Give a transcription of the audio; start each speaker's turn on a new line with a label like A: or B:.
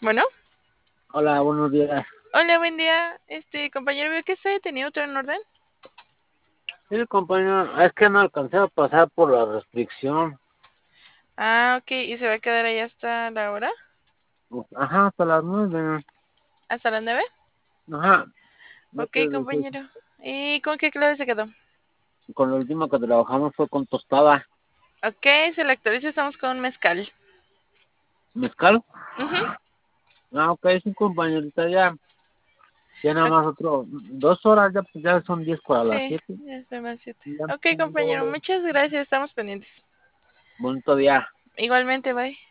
A: Bueno,
B: Hola, buenos días.
A: hola, buen día. Compañero, veo que está detenido todo en orden.
B: Sí, compañero, es que no alcancé a pasar por la restricción.
A: Ah, ok, ¿y se va a quedar ahí hasta la hora?
B: Ajá, hasta las 9.
A: ¿Hasta las 9?
B: Ajá, no
A: Ok,
B: te decía.
A: compañero. ¿Y con qué clave se quedó?
B: Con lo último que trabajamos fue con tostada.
A: Ok, se le actualiza, estamos con un mezcal.
B: ¿Mezcal?
A: Ujú.
B: Ah, ok, sí, compañerita, ya. Ya nada
A: Ok,
B: más 2 horas, ya son 10 para las
A: sí,
B: 7.
A: ya está más 7.
B: Ya,
A: Ok, compañero, muchas gracias, estamos pendientes.
B: bonito día.
A: Igualmente, bye.